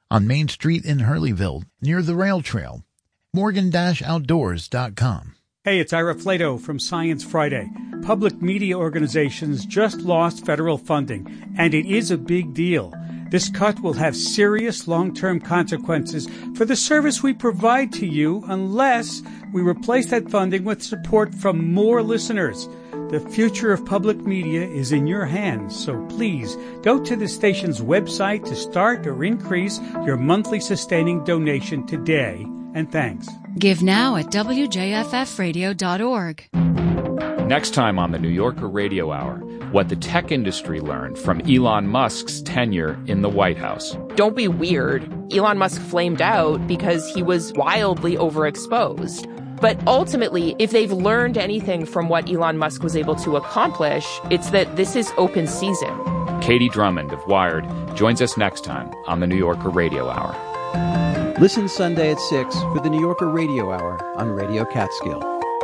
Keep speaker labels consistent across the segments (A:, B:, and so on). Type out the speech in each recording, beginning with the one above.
A: on Main Street in Hurleyville, near the rail trail. Morgan-Outdoors.com.
B: Hey, it's Ira Flato from Science Friday. Public media organizations just lost federal funding, and it is a big deal. This cut will have serious long-term consequences for the service we provide to you unless we replace that funding with support from more listeners. The future of public media is in your hands, so please go to the station's website to start or increase your monthly sustaining donation today. And thanks.
C: Give now at wjffradio.org.
D: Next time on the New Yorker Radio Hour, what the tech industry learned from Elon Musk's tenure in the White House.
E: Don't be weird. Elon Musk flamed out because he was wildly overexposed. But ultimately, if they've learned anything from what Elon Musk was able to accomplish, it's that this is open season.
D: Katie Drummond of Wired joins us next time on the New Yorker Radio Hour.
F: Listen Sunday at 6 for the New Yorker Radio Hour on Radio Catskill.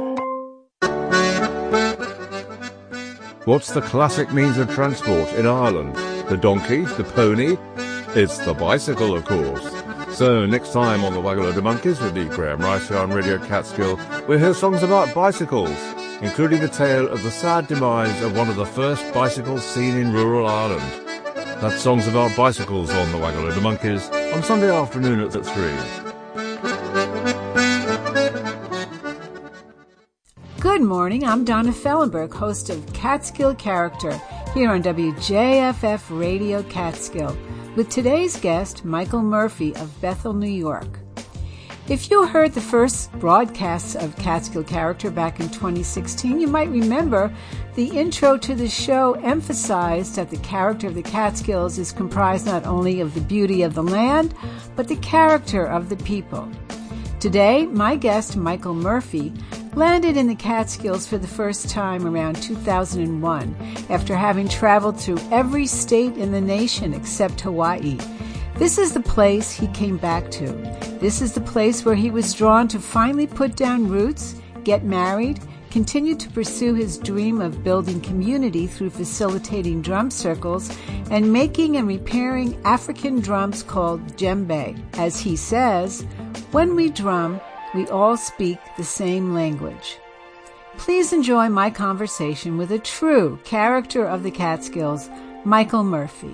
G: What's the classic means of transport in Ireland? The donkey? The pony? It's the bicycle, of course. So next time on the Waggle of the Monkeys with the Graham Rice Show on Radio Catskill, we'll hear songs about bicycles, including the tale of the sad demise of one of the first bicycles seen in rural Ireland. That's songs about bicycles on the Waggle of the Monkeys on Sunday afternoon at 3.
H: Good morning, I'm Donna Fellenberg, host of Catskill Character, here on WJFF Radio Catskill, with today's guest, Michael Murphy of Bethel, New York. If you heard the first broadcasts of Catskill Character back in 2016, you might remember the intro to the show emphasized that the character of the Catskills is comprised not only of the beauty of the land, but the character of the people. Today, my guest, Michael Murphy, landed in the Catskills for the first time around 2001 after having traveled through every state in the nation except Hawaii. This is the place he came back to. This is the place where he was drawn to finally put down roots, get married, continue to pursue his dream of building community through facilitating drum circles and making and repairing African drums called djembe. As he says, when we drum, we all speak the same language. Please enjoy my conversation with a true character of the Catskills, Michael Murphy.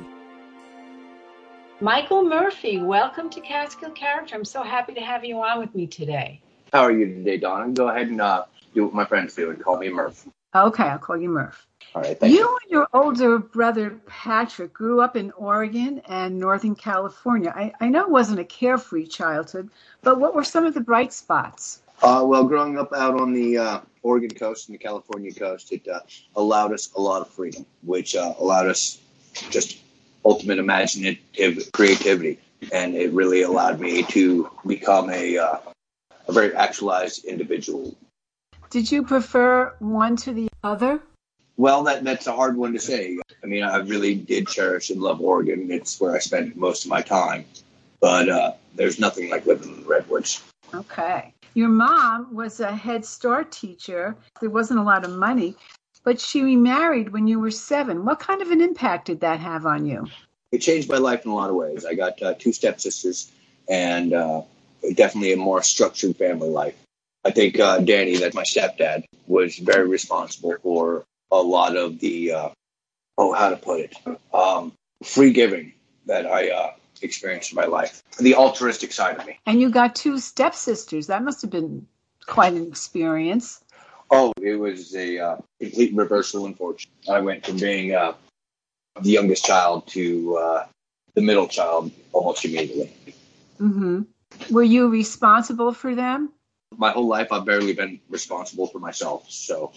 H: Michael Murphy, welcome to Catskill Character. I'm so happy to have you on with me today.
I: How are you today, Donna? Go ahead and do what my friends do and call me Murph.
H: Okay, I'll call you Murph.
I: All right, thank you.
H: You and your older brother, Patrick, grew up in Oregon and Northern California. I know it wasn't a carefree childhood, but what were some of the bright spots?
I: Well, growing up out on the Oregon coast and the California coast, it allowed us a lot of freedom, which allowed us just ultimate imaginative creativity. And it really allowed me to become a very actualized individual.
H: Did you prefer one to the other?
I: Well, that's a hard one to say. I mean, I really did cherish and love Oregon. It's where I spent most of my time. But there's nothing like living in the Redwoods.
H: Okay. Your mom was a Head Start teacher. There wasn't a lot of money, but she remarried when you were 7. What kind of an impact did that have on you?
I: It changed my life in a lot of ways. I got 2 stepsisters and definitely a more structured family life. I think Danny, that's my stepdad, was very responsible for a lot of the, free giving that I experienced in my life. The altruistic side of me.
H: And you got 2 stepsisters. That must have been quite an experience.
I: Oh, it was a complete reversal in fortune. I went from being the youngest child to the middle child almost immediately.
H: Mm-hmm. Were you responsible for them?
I: My whole life, I've barely been responsible for myself. So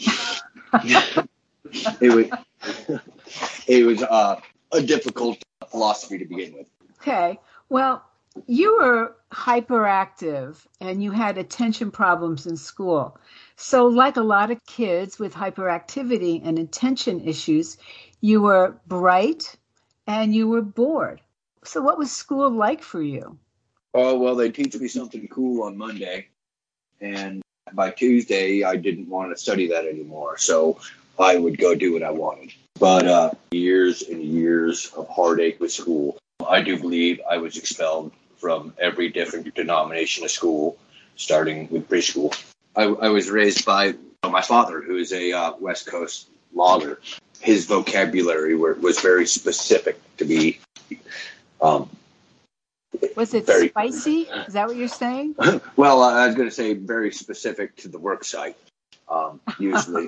I: it was a difficult philosophy to begin with.
H: Okay. Well, you were hyperactive and you had attention problems in school. So like a lot of kids with hyperactivity and attention issues, you were bright and you were bored. So what was school like for you?
I: Oh, well, they teach me something cool on Monday. And by Tuesday, I didn't want to study that anymore. So I would go do what I wanted. But years and years of heartache with school. I do believe I was expelled from every different denomination of school, starting with preschool. I was raised by my father, who is a West Coast logger. His vocabulary was very specific to be.
H: Was it spicy? Is that what you're saying?
I: Well, I was going to say very specific to the work site. Usually,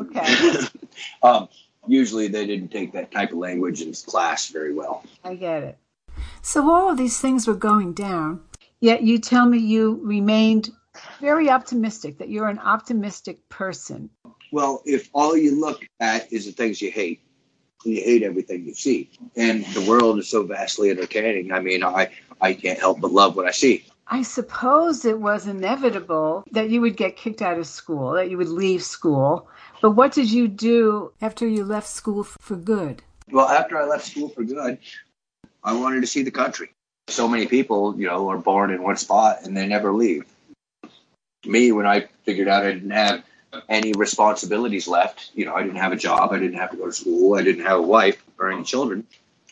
I: usually they didn't take that type of language in class very well.
H: I get it. So all of these things were going down, yet you tell me you remained very optimistic, that you're an optimistic person.
I: Well, if all you look at is the things you hate everything you see. And the world is so vastly entertaining. I mean, I can't help but love what I see.
H: I suppose it was inevitable that you would get kicked out of school, that you would leave school. But what did you do after you left school for good?
I: Well, after I left school for good, I wanted to see the country. So many people, are born in one spot and they never leave. Me, when I figured out I didn't have any responsibilities left, I didn't have a job, I didn't have to go to school, I didn't have a wife or any children,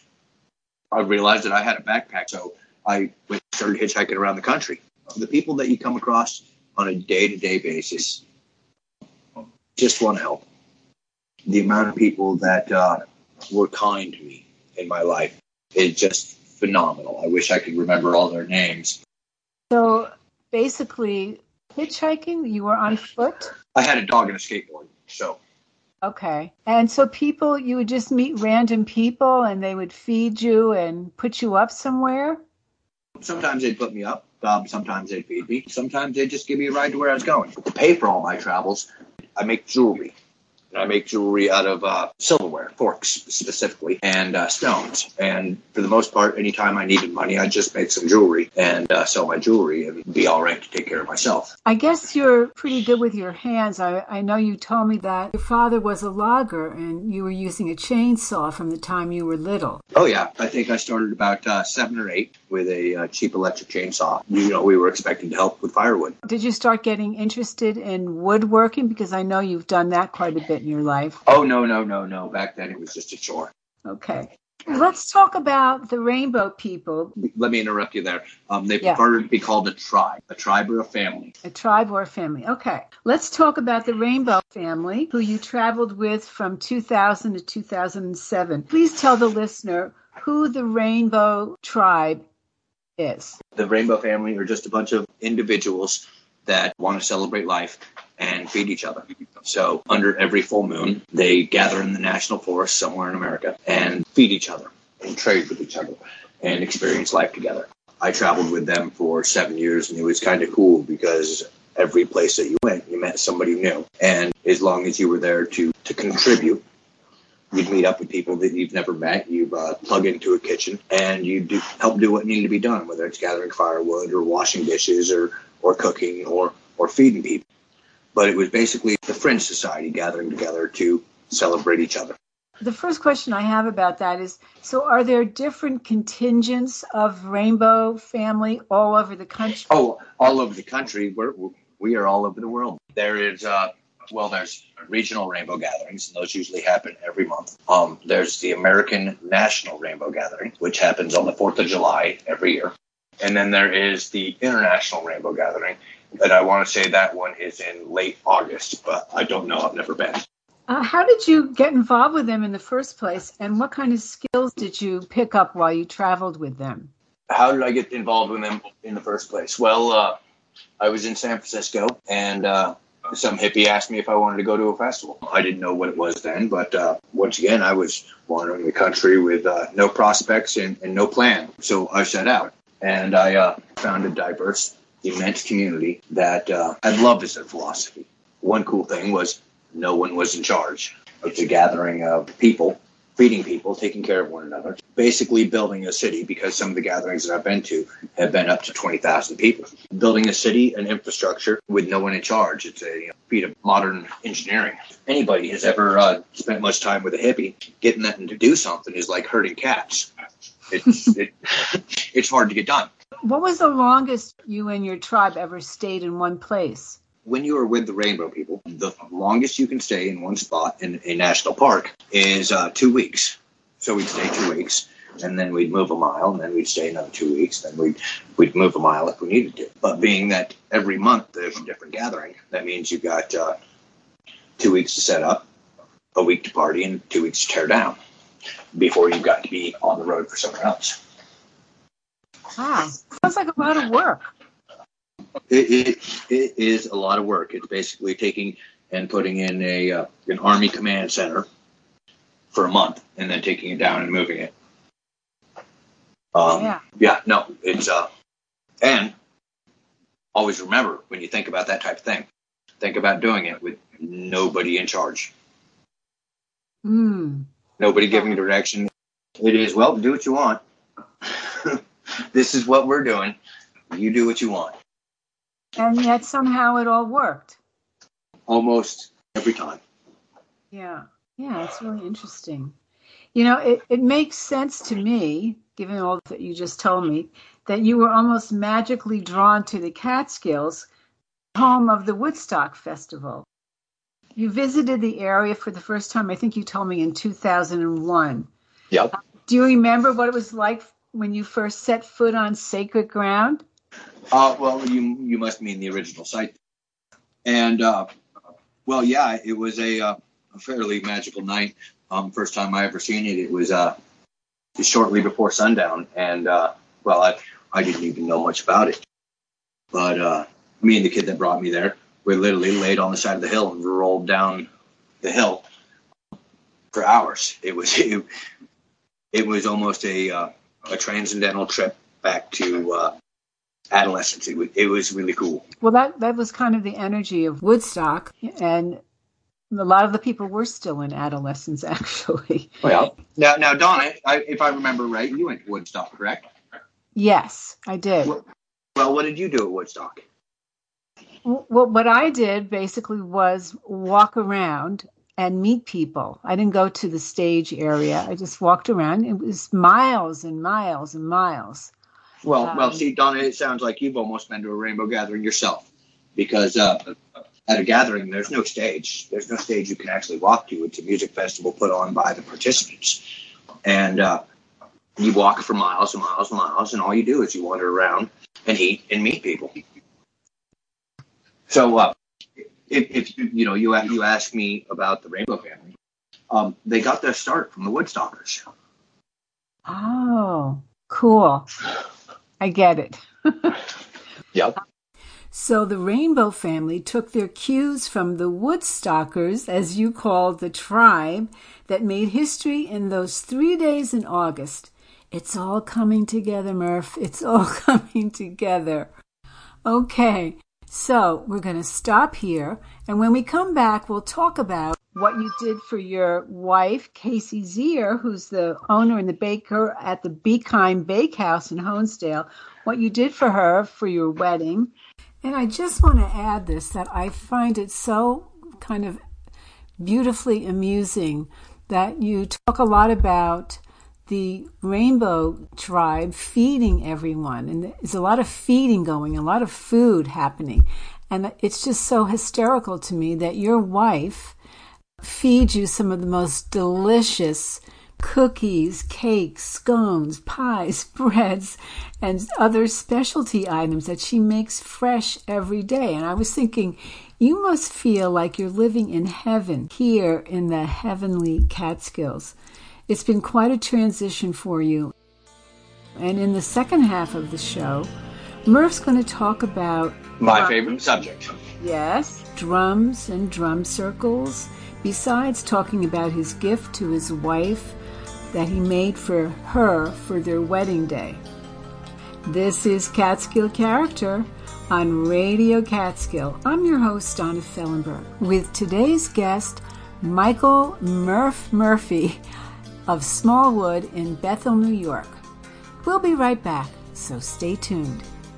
I: I realized that I had a backpack. So I started hitchhiking around the country. The people that you come across on a day-to-day basis just want to help. The amount of people that were kind to me in my life is just phenomenal. I wish I could remember all their names.
H: So basically, hitchhiking, you were on foot?
I: I had a dog and a skateboard, so.
H: Okay. And so you would just meet random people and they would feed you and put you up somewhere?
I: Sometimes they'd put me up. Sometimes they'd feed me. Sometimes they'd just give me a ride to where I was going. To pay for all my travels, I make jewelry. I make jewelry out of silverware, forks specifically, and stones. And for the most part, anytime I needed money, I'd just make some jewelry and sell my jewelry and be all right to take care of myself.
H: I guess you're pretty good with your hands. I know you told me that your father was a logger and you were using a chainsaw from the time you were little.
I: Oh, yeah. I think I started about 7 or 8 with a cheap electric chainsaw. We were expecting to help with firewood.
H: Did you start getting interested in woodworking? Because I know you've done that quite a bit in your life.
I: Oh, no. Back then it was just a chore.
H: Okay. Let's talk about the Rainbow people.
I: Let me interrupt you there. They prefer to be called a tribe or a family.
H: A tribe or a family. Okay. Let's talk about the Rainbow family, who you traveled with from 2000 to 2007. Please tell the listener who the Rainbow tribe is.
I: The Rainbow family are just a bunch of individuals that want to celebrate life and feed each other. So under every full moon, they gather in the national forest somewhere in America and feed each other and trade with each other and experience life together. I traveled with them for 7 years, and it was kind of cool because every place that you went, you met somebody new. And as long as you were there to contribute, you'd meet up with people that you've never met. You plug into a kitchen and you help do what needed to be done, whether it's gathering firewood or washing dishes or cooking or feeding people. But it was basically the Friends Society gathering together to celebrate each other.
H: The first question I have about that is, so are there different contingents of Rainbow family all over the country?
I: Oh, all over the country. We are all over the world. There is, there's regional Rainbow gatherings, and those usually happen every month. There's the American National Rainbow Gathering, which happens on the 4th of July every year. And then there is the International Rainbow Gathering, and I want to say that one is in late August, but I don't know. I've never been.
H: How did you get involved with them in the first place, and what kind of skills did you pick up while you traveled with them?
I: How did I get involved with them in the first place? Well, I was in San Francisco, and some hippie asked me if I wanted to go to a festival. I didn't know what it was then, but once again, I was wandering the country with no prospects and no plan. So I set out, and I found a diverse, immense community that I loved as their philosophy. One cool thing was no one was in charge. It's a gathering of people, feeding people, taking care of one another, basically building a city, because some of the gatherings that I've been to have been up to 20,000 people. Building a city, an infrastructure with no one in charge. It's a feat of modern engineering. Anybody has ever spent much time with a hippie, getting them to do something is like herding cats. It's hard to get done.
H: What was the longest you and your tribe ever stayed in one place?
I: When you are with the Rainbow people, the longest you can stay in one spot in a national park is 2 weeks. So we'd stay 2 weeks. and then we'd move a mile, and then we'd stay another 2 weeks, then we'd move a mile if we needed to. But being that every month there's a different gathering, that means you've got 2 weeks to set up, a week to party, and 2 weeks to tear down before you've got to be on the road for somewhere else.
H: Wow, sounds like a lot of work.
I: It is a lot of work. It's basically taking and putting in an Army command center for a month, and then taking it down and moving it. It's and always remember, when you think about that type of thing, think about doing it with nobody in charge. Nobody giving direction. It is, well, do what you want. This is what we're doing. You do what you want.
H: And yet somehow it all worked.
I: Almost every time.
H: Yeah, it's really interesting. You know, it makes sense to me, given all that you just told me, that you were almost magically drawn to the Catskills, home of the Woodstock Festival. You visited the area for the first time, I think you told me, in 2001.
I: Yep.
H: Do you remember what it was like when you first set foot on sacred ground?
I: Well, you must mean the original site. And, it was a fairly magical night. First time I ever seen it, it was shortly before sundown. And, I didn't even know much about it. But me and the kid that brought me there, we literally laid on the side of the hill and rolled down the hill for hours. It was almost a transcendental trip back to adolescence. It was really cool.
H: Well, that was kind of the energy of Woodstock, and a lot of the people were still in adolescence, actually.
I: Well, now, Donna, if I remember right, you went to Woodstock, correct?
H: Yes, I did.
I: Well, what did you do at Woodstock?
H: Well, what I did basically was walk around and meet people. I didn't go to the stage area. I just walked around. It was miles and miles and miles.
I: Well, see, Donna, it sounds like you've almost been to a rainbow gathering yourself, because at a gathering, there's no stage. There's no stage you can actually walk to. It's a music festival put on by the participants. And you walk for miles and miles and miles, and all you do is you wander around and eat and meet people. So if you ask me about the Rainbow Family, they got their start from the Woodstockers.
H: Oh, cool. I get it.
I: Yep.
H: So the Rainbow Family took their cues from the Woodstockers, as you called the tribe, that made history in those 3 days in August. It's all coming together, Murph. It's all coming together. Okay, so we're going to stop here, and when we come back, we'll talk about what you did for your wife, Casey Zier, who's the owner and the baker at the Beekheim Bakehouse in Honesdale, what you did for her for your wedding. And I just want to add this, that I find it so kind of beautifully amusing that you talk a lot about the Rainbow Tribe feeding everyone. And there's a lot of feeding going, a lot of food happening. And it's just so hysterical to me that your wife feeds you some of the most delicious cookies, cakes, scones, pies, breads, and other specialty items that she makes fresh every day. And I was thinking, you must feel like you're living in heaven here in the heavenly Catskills. It's been quite a transition for you. And in the second half of the show, Murph's going to talk about
I: my favorite subject.
H: Yes, drums and drum circles, besides talking about his gift to his wife that he made for her for their wedding day. This is Catskill Character on Radio Catskill. I'm your host, Donna Fellenberg, with today's guest, Michael Murphy of Smallwood in Bethel, New York. We'll be right back, so stay tuned.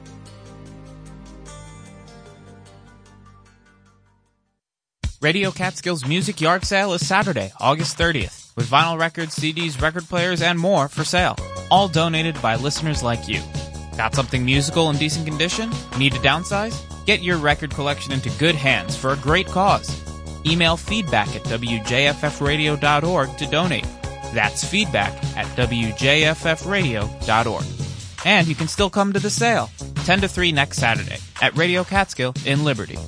C: Radio Catskill's Music Yard Sale is Saturday, August 30th, with vinyl records, CDs, record players, and more for sale, all donated by listeners like you. Got something musical in decent condition? Need to downsize? Get your record collection into good hands for a great cause. Email feedback@wjffradio.org to donate. That's feedback at wjffradio.org. And you can still come to the sale, 10 to 3 next Saturday, at Radio Catskill in Liberty.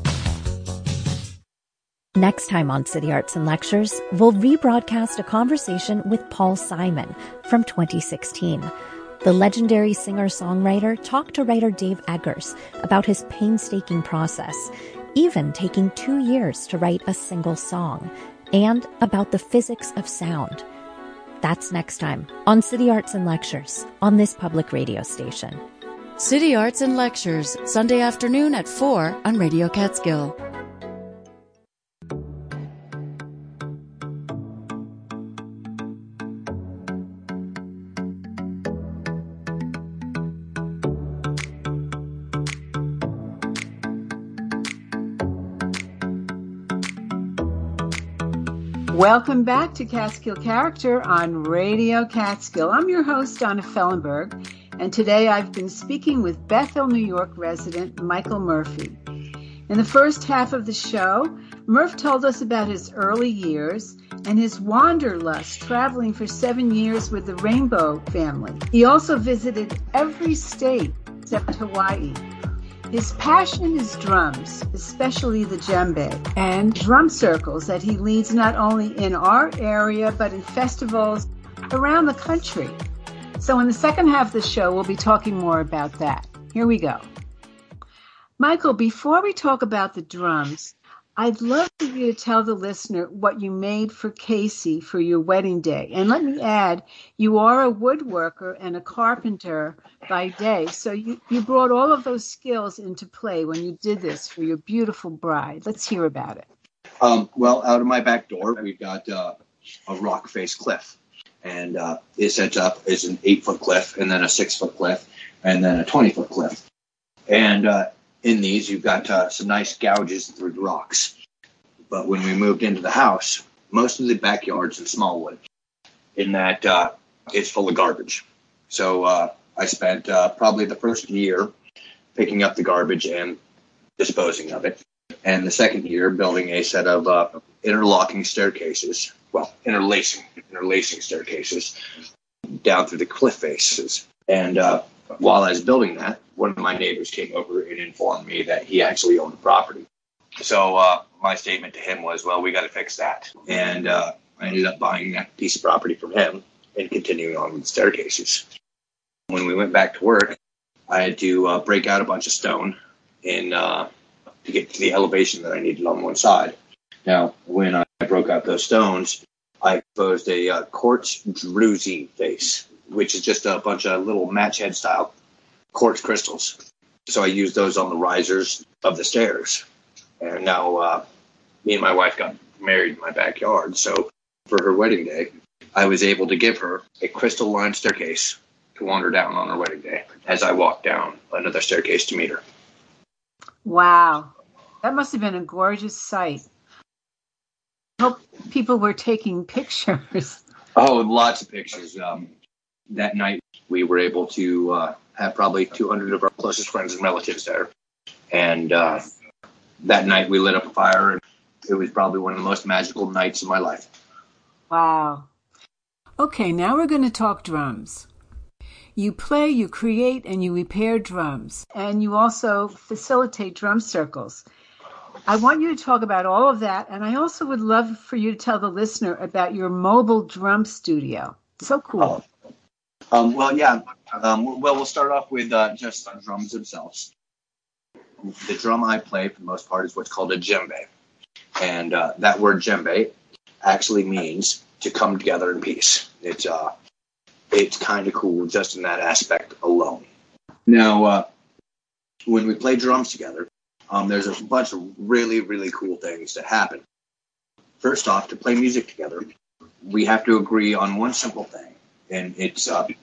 J: Next time on City Arts and Lectures, we'll rebroadcast a conversation with Paul Simon from 2016. The legendary singer-songwriter talked to writer Dave Eggers about his painstaking process, even taking 2 years to write a single song, and about the physics of sound. That's next time on City Arts and Lectures on this public radio station.
K: City Arts and Lectures, Sunday afternoon at 4 on Radio Catskill.
H: Welcome back to Catskill Character on Radio Catskill. I'm your host, Donna Fellenberg, and today I've been speaking with Bethel, New York resident Michael Murphy. In the first half of the show, Murph told us about his early years and his wanderlust traveling for 7 years with the Rainbow family. He also visited every state except Hawaii. His passion is drums, especially the djembe, and drum circles that he leads not only in our area, but in festivals around the country. So in the second half of the show, we'll be talking more about that. Here we go. Michael, before we talk about the drums, I'd love for you to tell the listener what you made for Casey for your wedding day. And let me add, you are a woodworker and a carpenter by day, so you brought all of those skills into play when you did this for your beautiful bride. Let's hear about it.
I: Well, out of my back door, we've got a rock face cliff. And it sets up as an 8-foot cliff, and then a 6-foot cliff, and then a 20-foot cliff. And in these, you've got some nice gouges through the rocks. But when we moved into the house, most of the backyard's in Smallwood, in that it's full of garbage. So I spent probably the first year picking up the garbage and disposing of it. And the second year building a set of interlocking staircases, interlacing staircases down through the cliff faces. And while I was building that, one of my neighbors came over and informed me that he actually owned the property. So my statement to him was, well, we got to fix that. And I ended up buying that piece of property from him and continuing on with the staircases. When we went back to work, I had to break out a bunch of stone to get to the elevation that I needed on one side. Now, when I broke out those stones, I exposed a quartz druzy face, which is just a bunch of little match head style quartz crystals. So I used those on the risers of the stairs. And now me and my wife got married in my backyard. So for her wedding day, I was able to give her a crystal-lined staircase to wander down on her wedding day as I walked down another staircase to meet her.
H: Wow. That must have been a gorgeous sight. I hope people were taking pictures.
I: Oh, lots of pictures. That night, we were able to have probably 200 of our closest friends and relatives there. And that night, we lit up a fire, and it was probably one of the most magical nights of my life.
H: Wow. Okay, now we're going to talk drums. You play, you create, and you repair drums. And you also facilitate drum circles. I want you to talk about all of that, and I also would love for you to tell the listener about your mobile drum studio. So cool. We'll start off with just the drums themselves. The drum I play, for the most part, is what's called a djembe. And that word djembe actually means to come together in peace. It's kind of cool just in that aspect alone. Now, when we play drums together, there's a bunch of really, really cool things that happen. First off, to play music together, we have to agree on one simple thing, and it's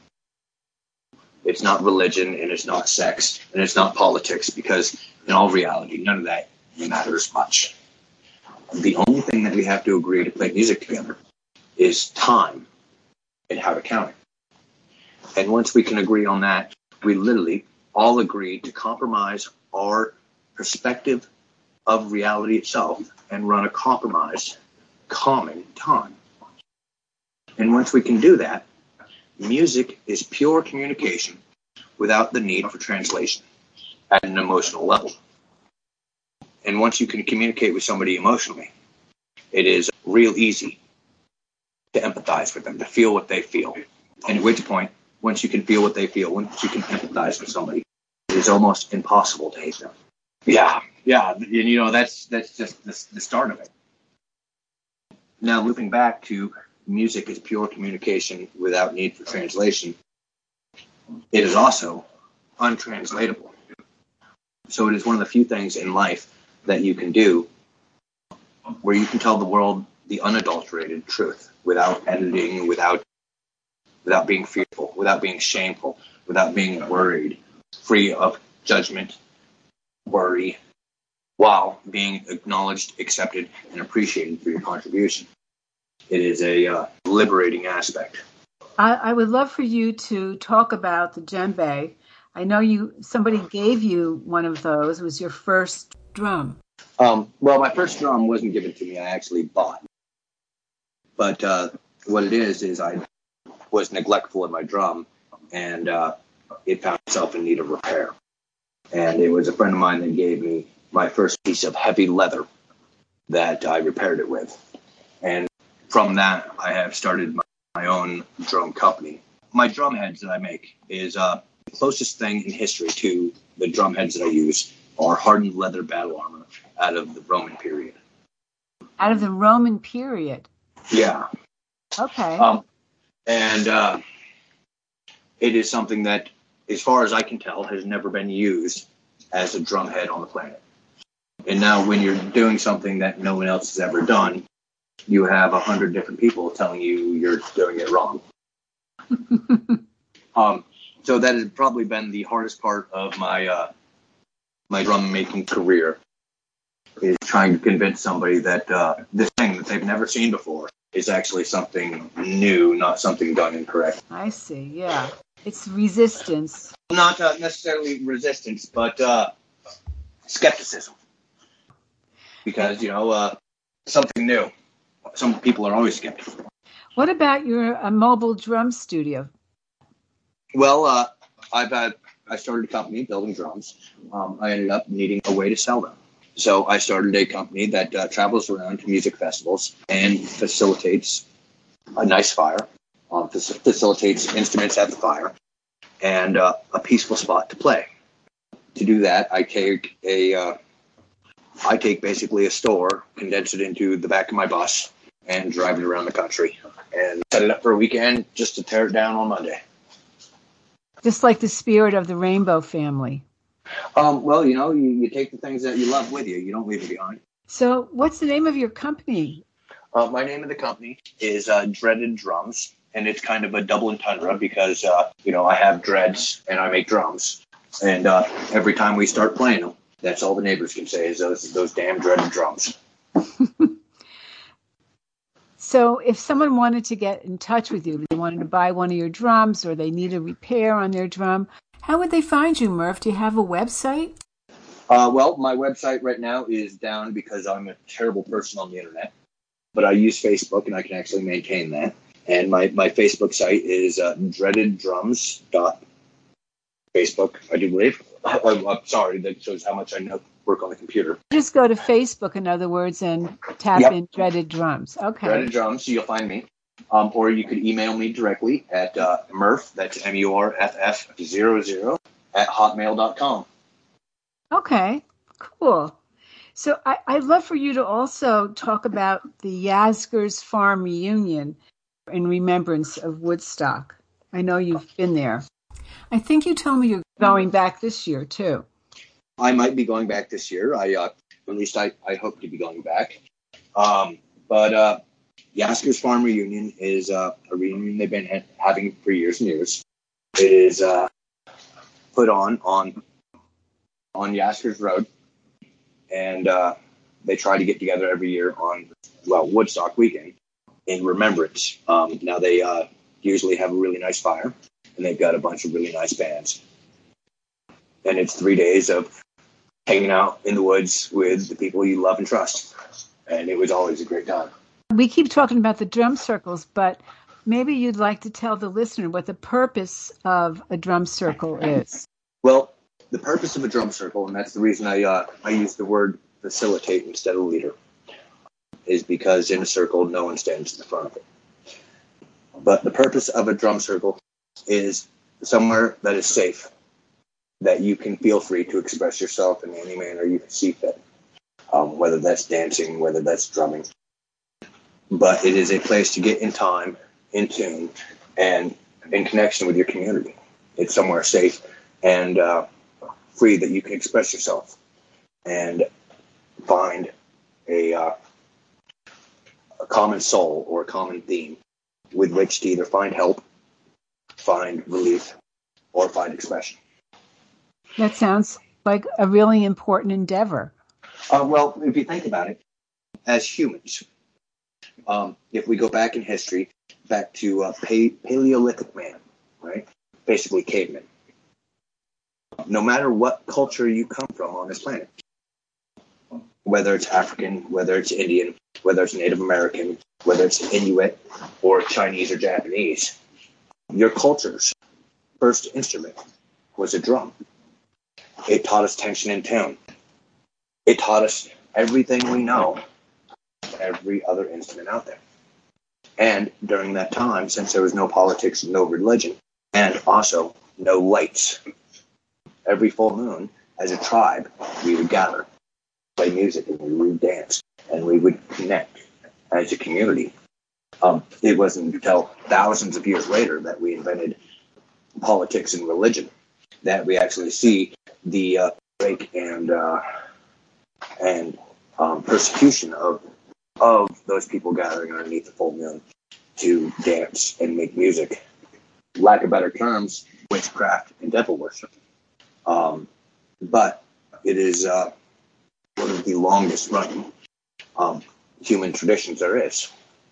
H: not religion, and it's not sex, and it's not politics, because in all reality, none of that matters much. The only thing that we have to agree to play music together is time and how to count it. And once we can agree on that, we literally all agree to compromise our perspective of reality itself and run a compromised, calming time.
I: And once we can do that, music is pure communication without the need for translation at an emotional level. And once you can communicate with somebody emotionally, it is real easy to empathize with them, to feel what they feel. And at which point, once you can feel what they feel, once you can empathize with somebody, it is almost impossible to hate them. Yeah. And, you know, that's just the start of it. Now, looping back to music is pure communication without need for translation, it is also untranslatable. So it is one of the few things in life that you can do where you can tell the world the unadulterated truth without editing, without being fearful, without being shameful, without being worried, free of judgment, worry, while being acknowledged, accepted, and appreciated for your contribution. It is a liberating aspect.
H: I would love for you to talk about the djembe. I know somebody gave you one of those. It was your first drum.
I: Well, my first drum wasn't given to me. I actually bought. But what it is I was neglectful of my drum, and it found itself in need of repair. And it was a friend of mine that gave me my first piece of heavy leather that I repaired it with. And from that, I have started my own drum company. My drum heads that I make is the closest thing in history to the drum heads that I use are hardened leather battle armor out of the Roman period.
H: Out of the Roman period?
I: Yeah.
H: Okay.
I: And it is something that, as far as I can tell, has never been used as a drum head on the planet. And now when you're doing something that no one else has ever done, you have 100 different people telling you you're doing it wrong. So that has probably been the hardest part of my my drum making career, is trying to convince somebody that this thing that they've never seen before is actually something new, not something done incorrect.
H: I see, yeah. It's resistance.
I: Not necessarily resistance, but skepticism. Because, something new. Some people are always skeptical.
H: What about your mobile drum studio?
I: Well, I started a company building drums. I ended up needing a way to sell them. So I started a company that travels around to music festivals and facilitates a nice fire, facilitates instruments at the fire, and a peaceful spot to play. To do that, I take basically a store, condense it into the back of my bus, and drive it around the country and set it up for a weekend just to tear it down on Monday.
H: Just like the spirit of the Rainbow Family.
I: Well, you take the things that you love with you. You don't leave it behind.
H: So what's the name of your company?
I: My name of the company is Dreaded Drums, and it's kind of a double entendre because, I have dreads and I make drums. And every time we start playing them, that's all the neighbors can say is those damn dreaded drums.
H: So if someone wanted to get in touch with you, they wanted to buy one of your drums or they need a repair on their drum, how would they find you, Murph? Do you have a website?
I: Well, my website right now is down because I'm a terrible person on the internet. But I use Facebook, and I can actually maintain that. And my Facebook site is dreadeddrums.facebook, I do believe. I'm sorry, that shows how much I work on the computer.
H: Just go to Facebook, in other words, and tap in Dreaded Drums. Okay.
I: Dreaded Drums, so you'll find me. Or you could email me directly at Murph, that's MURFF00, at hotmail.com.
H: Okay, cool. So I'd love for you to also talk about the Yasgur's Farm reunion in remembrance of Woodstock. I know you've been there. I think you told me you're going back this year, too.
I: I might be going back this year. At least I hope to be going back. But Yasgur's Farm reunion is a reunion they've been having for years and years. It is put on Yasgur's Road, and they try to get together every year on Woodstock weekend in remembrance. Now they usually have a really nice fire, and they've got a bunch of really nice bands. And it's 3 days of hanging out in the woods with the people you love and trust. And it was always a great time.
H: We keep talking about the drum circles, but maybe you'd like to tell the listener what the purpose of a drum circle is.
I: Well, the purpose of a drum circle, and that's the reason I use the word facilitate instead of leader, is because in a circle, no one stands in the front of it. But the purpose of a drum circle is somewhere that is safe, that you can feel free to express yourself in any manner you see fit, whether that's dancing, whether that's drumming. But it is a place to get in time, in tune, and in connection with your community. It's somewhere safe and free that you can express yourself and find a common soul or a common theme with which to either find help, find relief, or find expression.
H: That sounds like a really important endeavor.
I: Well, if you think about it, as humans, if we go back in history, back to Paleolithic man, right? Basically cavemen. No matter what culture you come from on this planet, whether it's African, whether it's Indian, whether it's Native American, whether it's Inuit or Chinese or Japanese, your culture's first instrument was a drum. It taught us tension and tone. It taught us everything we know, every other instrument out there. And during that time, since there was no politics, no religion, and also no lights, every full moon, as a tribe, we would gather, play music, and we would dance, and we would connect as a community. It wasn't until thousands of years later that we invented politics and religion that we actually see the break and persecution of those people gathering underneath the full moon to dance and make music. Lack of better terms, witchcraft and devil worship. But it is one of the longest running human traditions there is.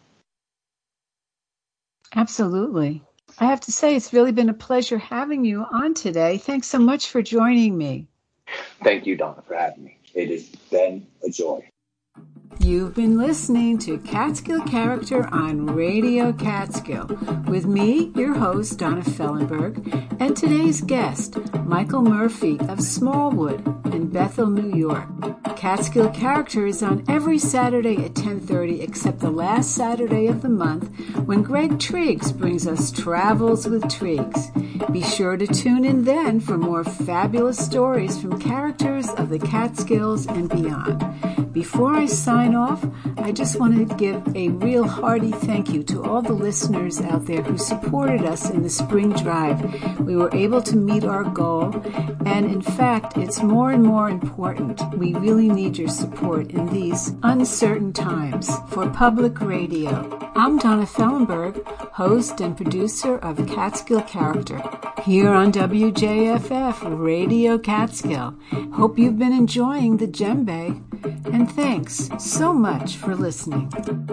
H: Absolutely. I have to say, it's really been a pleasure having you on today. Thanks so much for joining me.
I: Thank you, Donna, for having me. It has been a joy.
H: You've been listening to Catskill Character on Radio Catskill with me, your host, Donna Fellenberg, and today's guest, Michael Murphy of Smallwood in Bethel, New York. Catskill Character is on every Saturday at 10:30 except the last Saturday of the month when Greg Triggs brings us Travels with Triggs. Be sure to tune in then for more fabulous stories from characters of the Catskills and beyond. Before I sign off, I just want to give a real hearty thank you to all the listeners out there who supported us in the spring drive. We were able to meet our goal, and in fact, it's more and more important. We really need your support in these uncertain times. For Public Radio, I'm Donna Fellenberg, host and producer of Catskill Character, here on WJFF Radio Catskill. Hope you've been enjoying the djembe, and thanks so much for listening.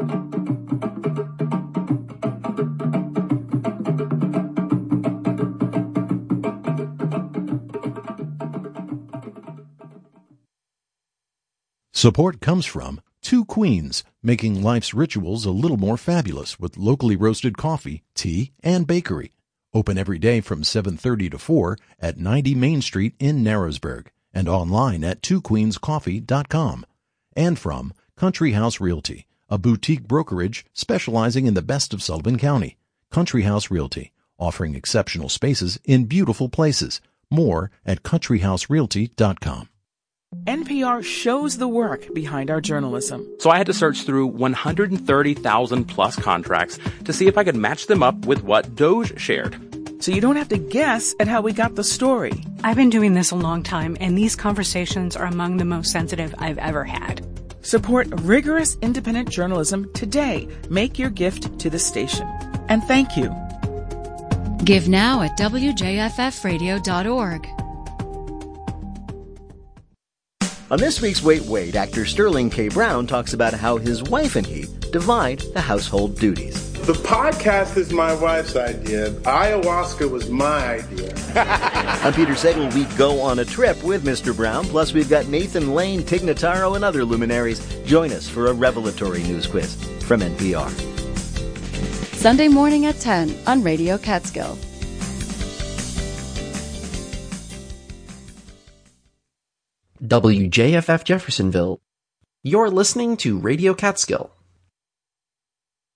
L: Support comes from Two Queens, making life's rituals a little more fabulous with locally roasted coffee, tea, and bakery. Open every day from 7:30 to 4 at 90 Main Street in Narrowsburg and online at twoqueenscoffee.com. And from Country House Realty, a boutique brokerage specializing in the best of Sullivan County. Country House Realty, offering exceptional spaces in beautiful places. More at countryhouserealty.com.
M: NPR shows the work behind our journalism.
N: So I had to search through 130,000 plus contracts to see if I could match them up with what Doge shared.
M: So you don't have to guess at how we got the story.
O: I've been doing this a long time, and these conversations are among the most sensitive I've ever had.
M: Support rigorous independent journalism today. Make your gift to the station. And thank you.
K: Give now at WJFFradio.org.
P: On this week's Wait, Wait, actor Sterling K. Brown talks about how his wife and he divide the household duties.
Q: The podcast is my wife's idea. Ayahuasca was my idea.
P: I'm Peter Sagal. We go on a trip with Mr. Brown. Plus, we've got Nathan Lane, Tig Notaro, and other luminaries. Join us for a revelatory news quiz from NPR.
K: Sunday morning at 10 on Radio Catskill.
R: WJFF Jeffersonville. You're listening to Radio Catskill.